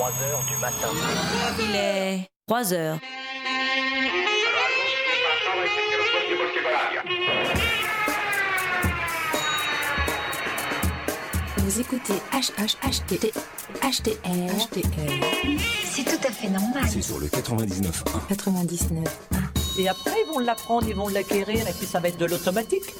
3 heures du matin. Il est 3 heures. Vous écoutez HHHTL. C'est tout à fait normal. C'est sur le 99.1. 99. Et après, ils vont l'apprendre, ils vont l'acquérir, et puis ça va être de l'automatique.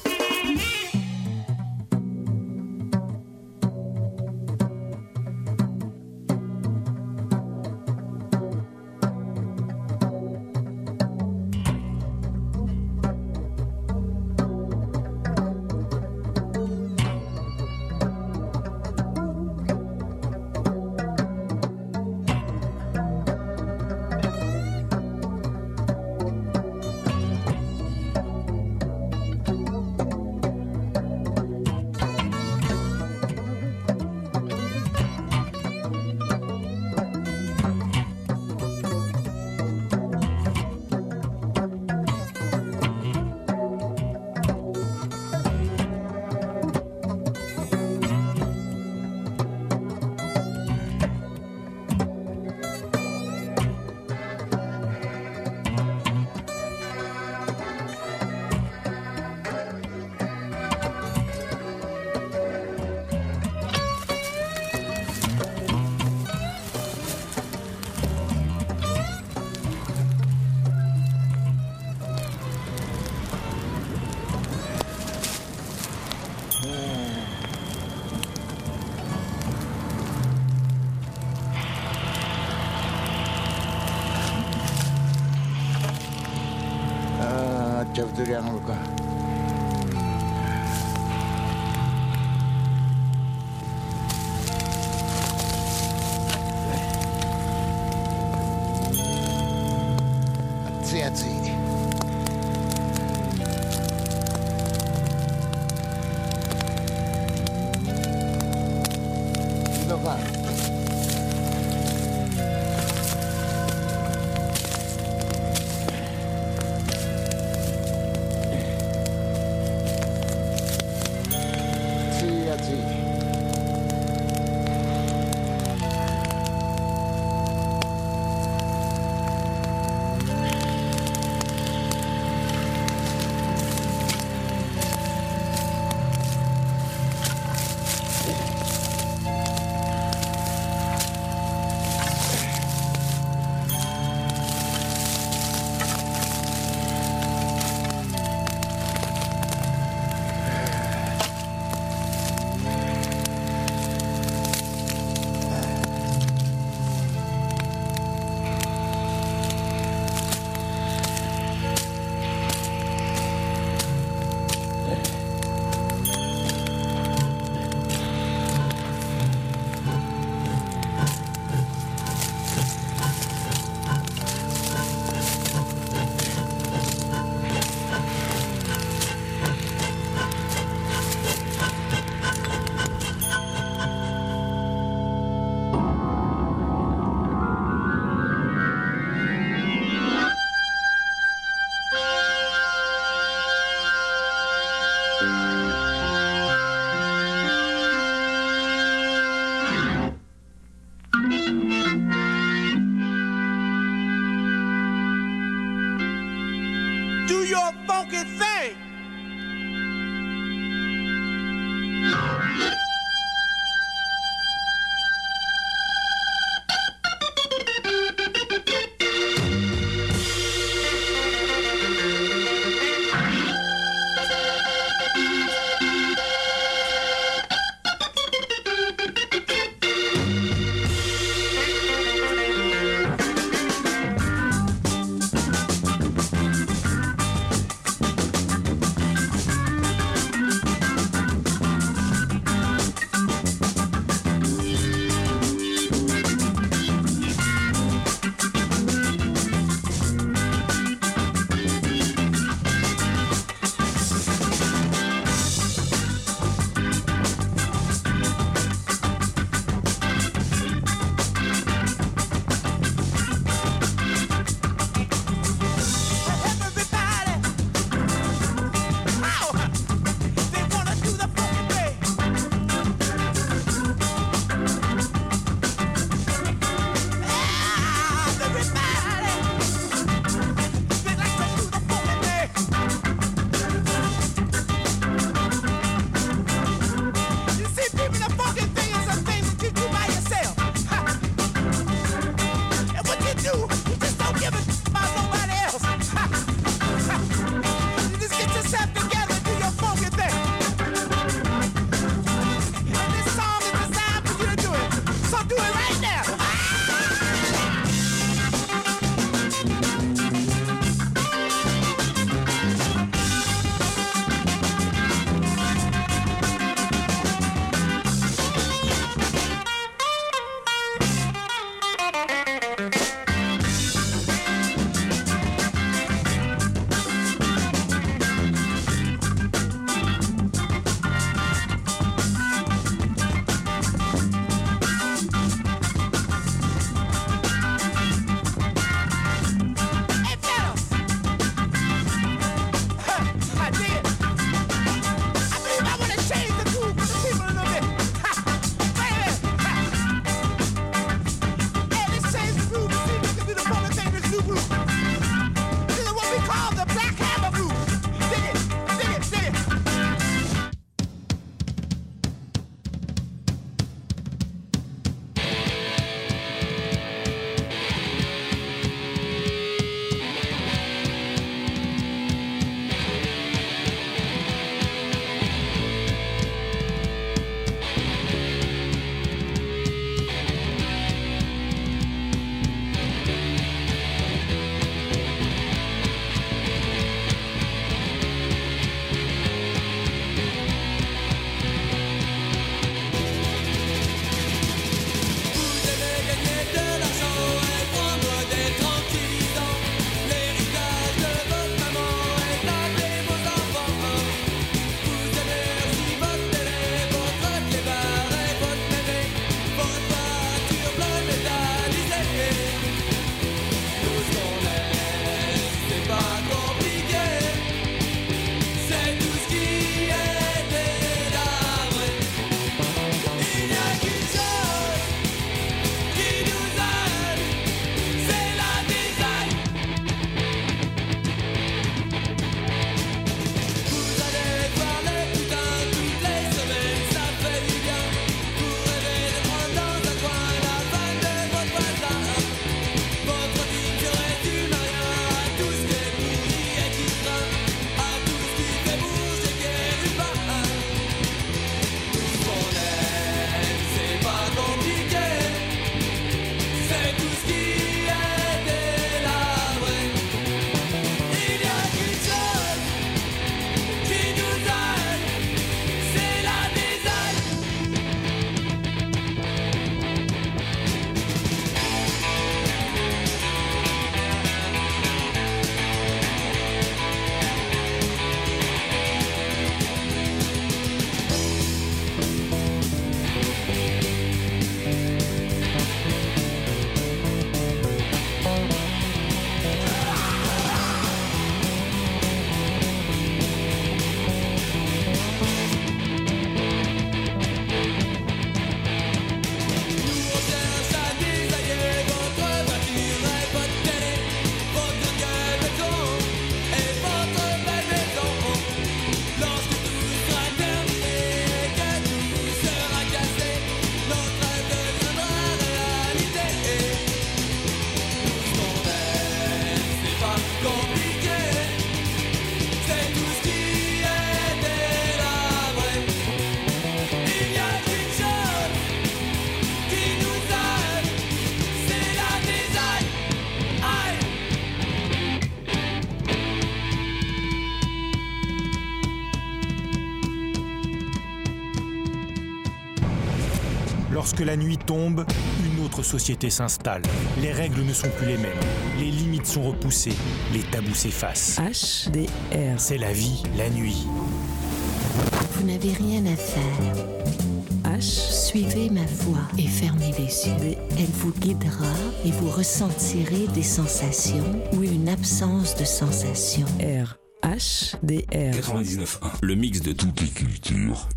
잡들이 안 올까? 찌야지. 너가. Lorsque la nuit tombe, une autre société s'installe. Les règles ne sont plus les mêmes. Les limites sont repoussées. Les tabous s'effacent. HDR. C'est la vie, la nuit. Vous n'avez rien à faire. Suivez ma voix et fermez les yeux. Elle vous guidera et vous ressentirez des sensations ou une absence de sensations. HDR 99.1. Le mix de toutes les cultures.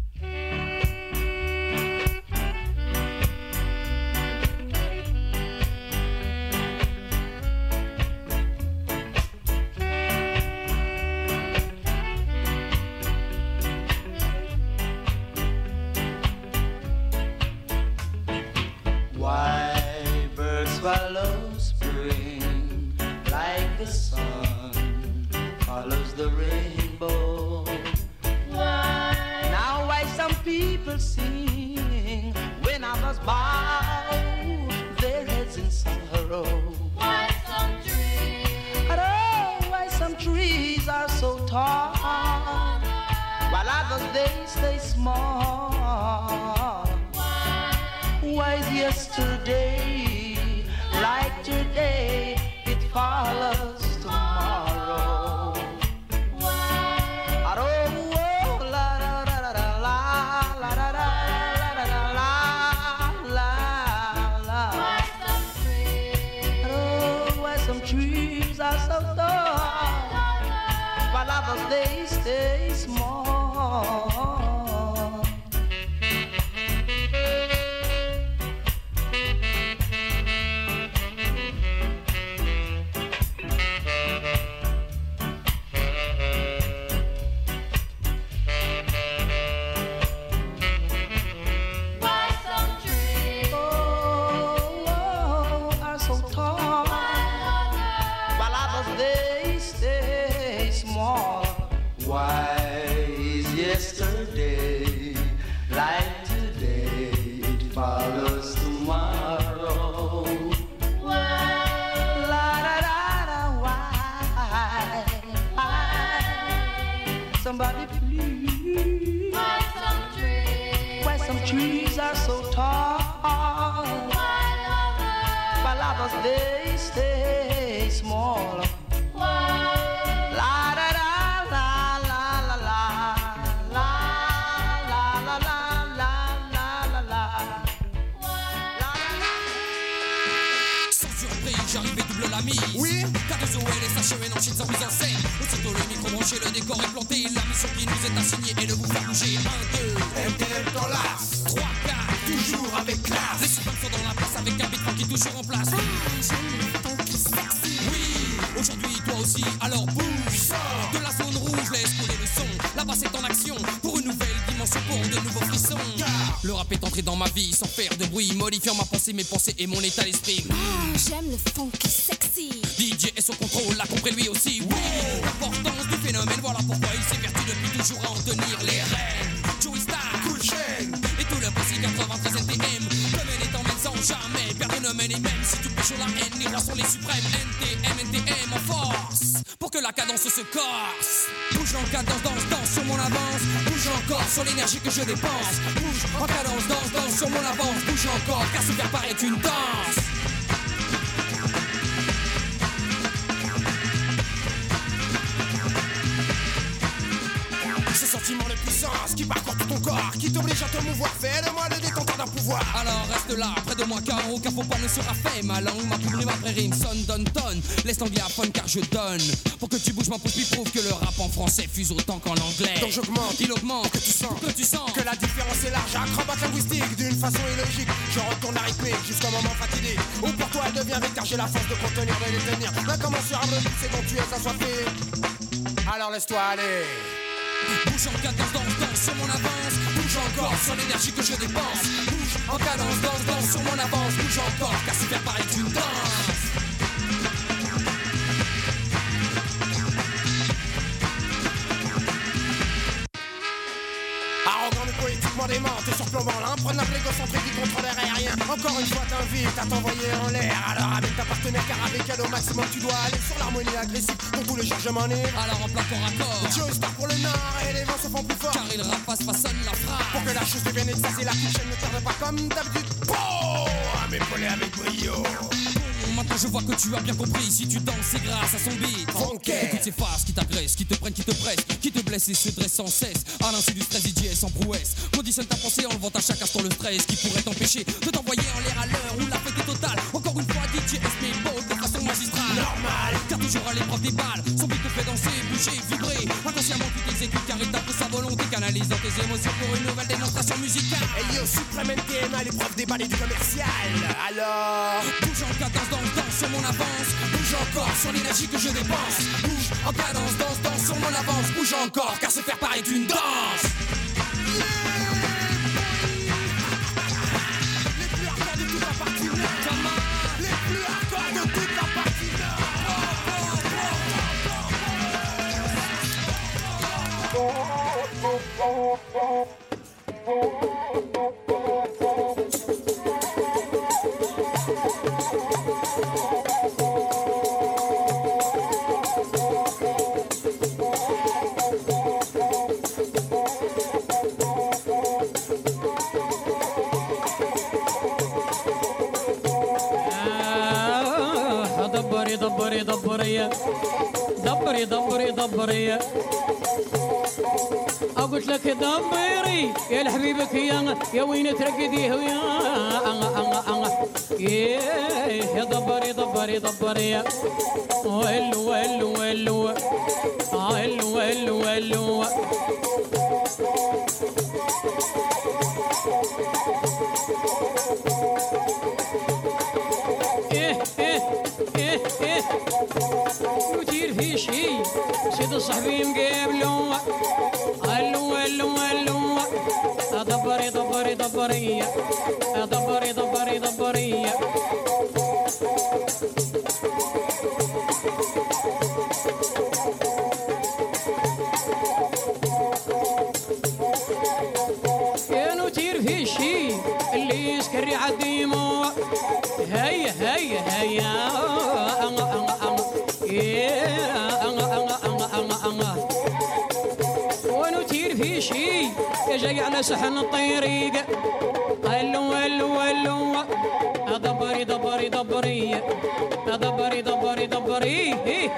Mes pensées et mon état d'esprit. J'aime le funky sexy. DJ et son contrôle l'a compris lui aussi. Oui, l'importance du phénomène, voilà pourquoi il s'évertue depuis toujours à en tenir les rênes. Joey Star, Cool Chain et tout le possible 93 NTM. Comme elle est en même sans jamais perdre une mène et même si tu pêches la haine, les rois sont les suprêmes. NTM en force pour que la cadence se corse. Bouge en cadence, danse sur mon avance. Bouge encore sur l'énergie que je dépense. Bouge en cadence, danse sur mon avance. Bouge encore car se faire paraît une danse. Ce sentiment de puissance qui parcourt tout ton corps, qui t'oblige à te mouvoir, fais de moi le détenteur d'un pouvoir. Alors reste là, près de moi car aucun faux pas ne sera fait. Ma langue, ma plume, ma vraie rime sonne, donne. Laisse l'anglais à fun car je donne. Pour que tu bouges ma pouce, puis prouve que le rap en français fuse autant qu'en anglais. Donc j'augmente, il augmente, que tu sens que la différence est large, acrobate linguistique d'une façon illogique. Je retourne la rythmique jusqu'au moment fatidique où pour toi elle devient vite car j'ai la force de contenir, de les tenir. Incommensurable, c'est dont tu es assoiffé. Alors laisse-toi aller. Bouge en cadence, danse sur mon avance. Bouge encore sur l'énergie que je dépense. Bouge en cadence, danse sur mon avance. Bouge encore car c'est faire pareil qu'une danse. Arrogant mais poétiquement dément, t'es surplombant, l'imprenable égocentrique du contrôleur aérien. Encore une fois t'invite à t'envoyer en l'air. Alors avec ta partenaire car avec elle au maximum tu dois aller sur l'harmonie agressive pour tous les chargements nez. Alors en plein corps à corps, Joe star pour le nord et les vents se font plus forts. Car il rapace façonne la frappe. Pour que la chose devienne extase et la couchaine ne tarde pas comme d'habitude. À m'épauler avec brio. Maintenant je vois que tu as bien compris. Si tu danses c'est grâce à son beat. Écoute ces phases qui t'agressent, qui te prennent, qui te pressent, qui te blessent et se dressent sans cesse. À l'insu du stress DJ sans prouesse. Conditionne ta pensée en levant à chaque instant le stress qui pourrait t'empêcher de t'envoyer en l'air à l'heure où la fête est totale. Encore une fois DJ S beau de façon magistrale. Normal, car toujours à l'épreuve des balles. Son beat te fait danser, bouger, vibrer. Inconsciemment tu t'exécutes car il tape sa volonté, canalisant tes émotions pour une nouvelle démonstration musicale. Et yo suprême NTM à l'épreuve des balles et du commercial. Alors bouge en cadence, danse sur mon avance. Bouge encore sur l'énergie que je dépense. Bouge en cadence, danse sur mon avance. Bouge encore car se faire paraître une danse. Les plus hardcore de toute la partie nord. Les plus hardcore de toute la partie nord. دبري قلت لك دبري يا لحبيبك يا وين ترقديه يا دبري ولو ودير في شي سيد صاحبي مقابلو ولو دبري كانوا تير في شي اللي يسكر يعديمو هيا ونطير في شي جاي على سحن الطريق ولو دبري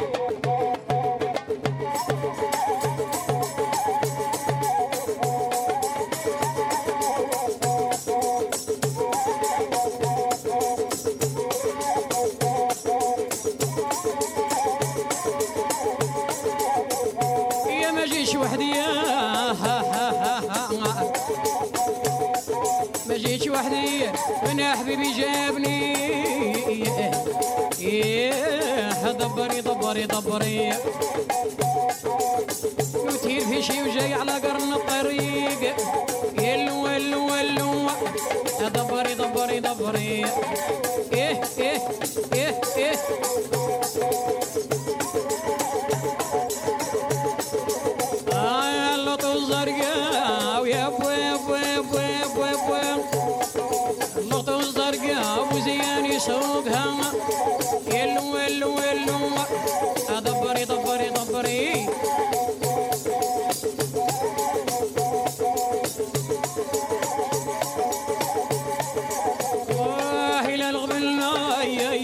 انا حبيبي جابني دبري وتير في شي وجاي على قرن الطريق ولو دبري اللطو الزرقاء ويا اللطو الزرقاء وزيان يسوقها ولو دبري إلى الغبنا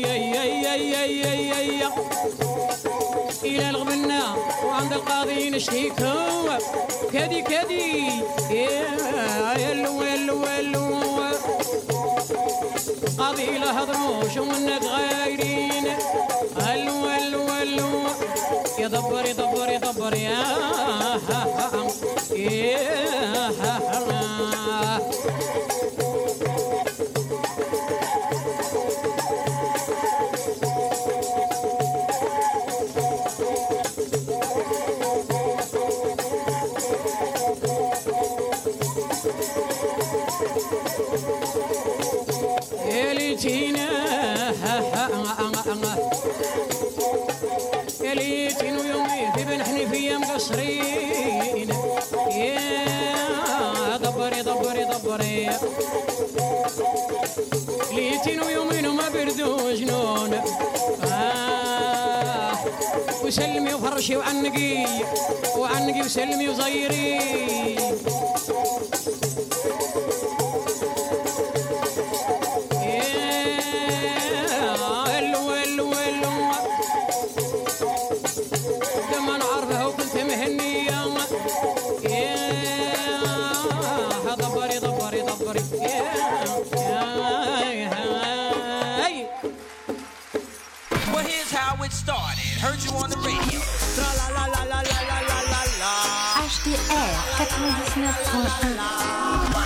إلى الغبنا وعند القاضي نشتيكو كدي ولو قاضي لا هضروش ومنك غايرين ولو يا دبري يليتين ويومي في بن حنيفية مقصرين دبري ليتين ويومين وما بردوا جنون وسلمي وفرشي وعنقي وسلمي وزيري لما نعرفها وكنت مهنية دبري دبري دبري Well, here's how it started. Heard you on the radio. Tra la la la la la la la la la. HDR 99.1.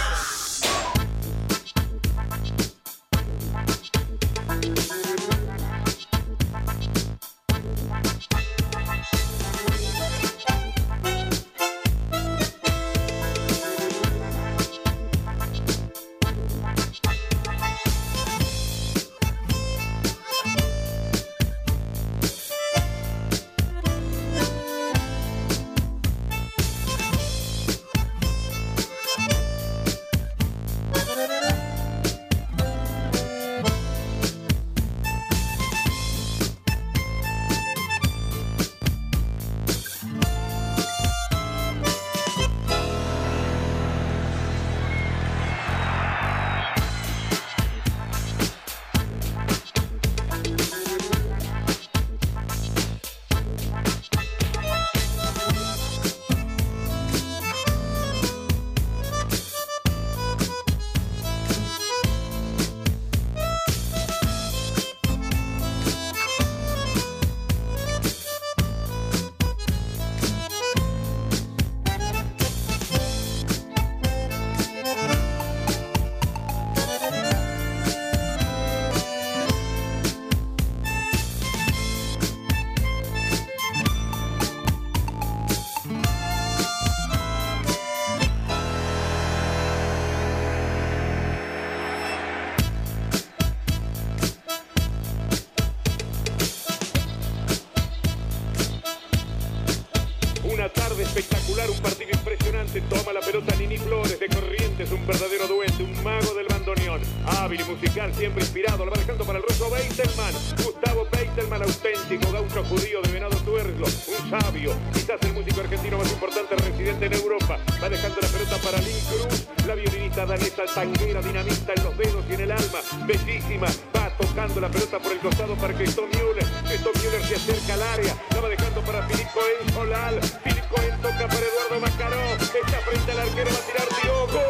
Una tarde espectacular, un partido impresionante. Toma la pelota Nini Flores de Corrientes, un verdadero duende, un mago del bandoneón. Hábil y musical, siempre inspirado. Lo va dejando para el ruso Beitelman. Gustavo Beitelman, auténtico gaucho judío de Venado Tuerlo. Un sabio, quizás el músico argentino más importante residente en Europa. Va dejando la pelota para Lynn Cruz, la violinista danesa tanguera, dinamita en los dedos y en el alma. Bellísima, va tocando la pelota por el costado para Christoph Müller. Christoph Müller se acerca al área. La va dejando para Philippe Cohen Solal. Philippe Cohen toca para Eduardo Macaró. Está frente al arquero, va a tirar Diogo.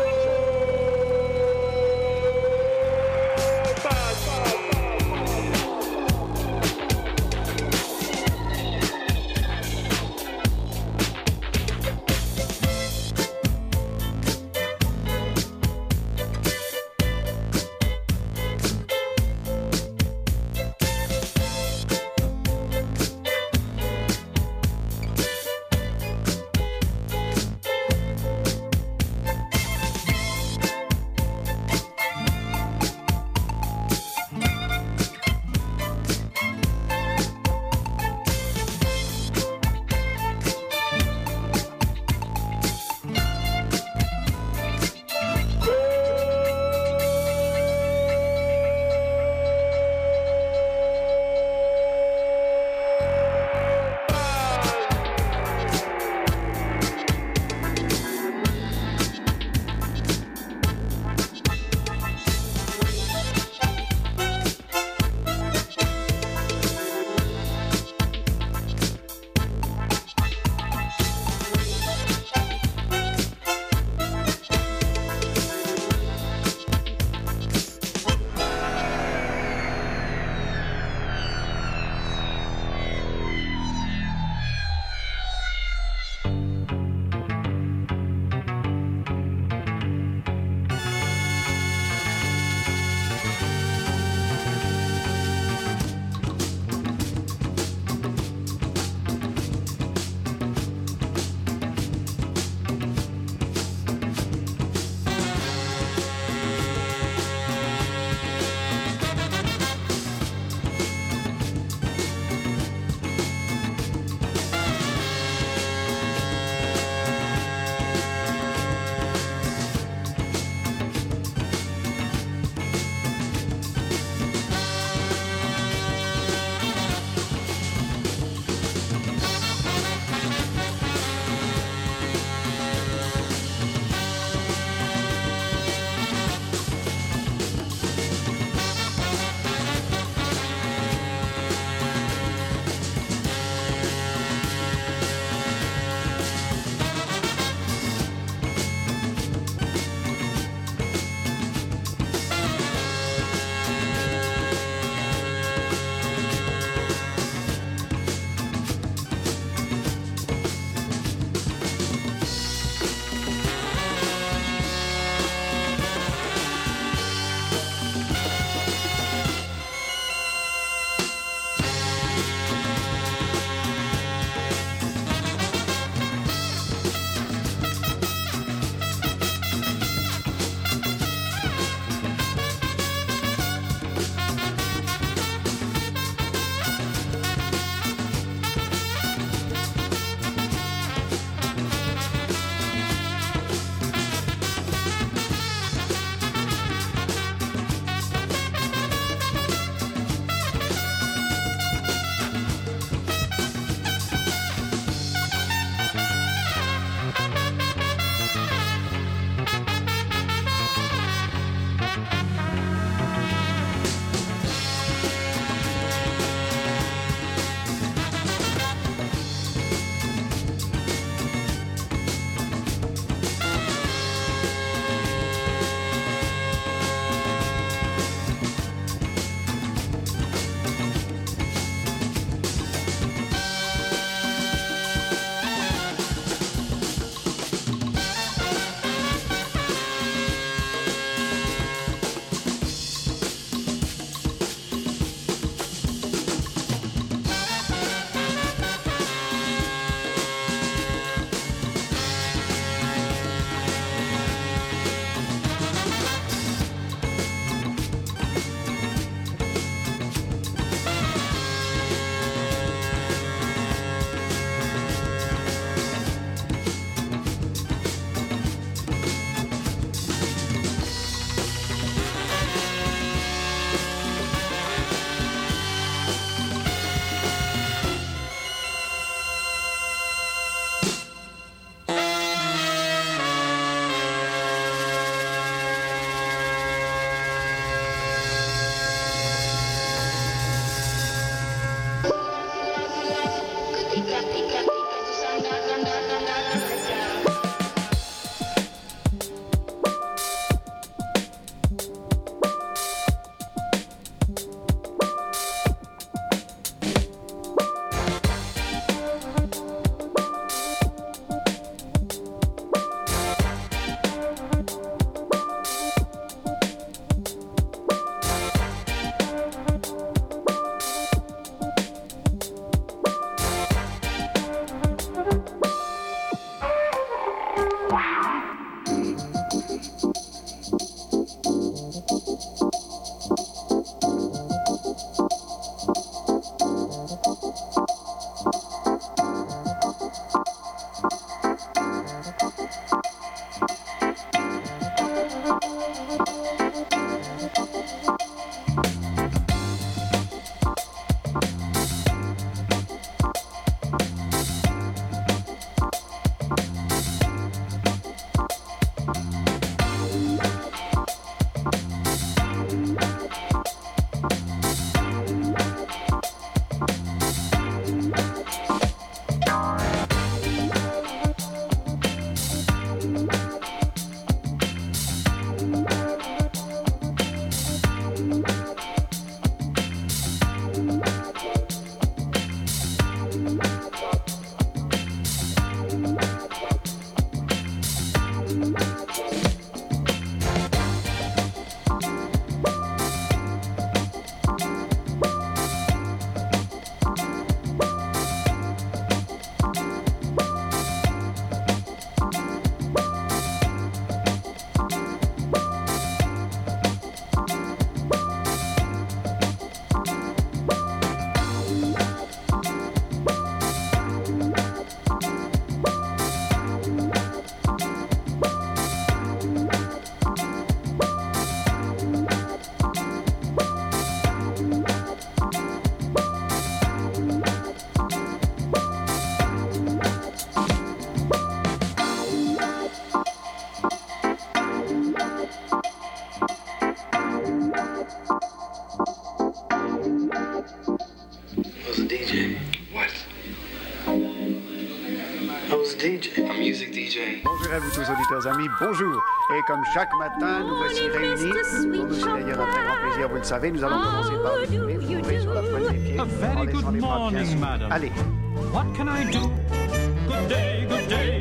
vous tous auditeurs amis, bonjour. Et comme chaque matin, nous voici réunis. Pour nous, c'est d'ailleurs un très grand plaisir, vous le savez. Nous allons commencer par vous ouvrir sur la pointe des pieds. A very good morning, madam. Allez. What can I do? Good day, good day.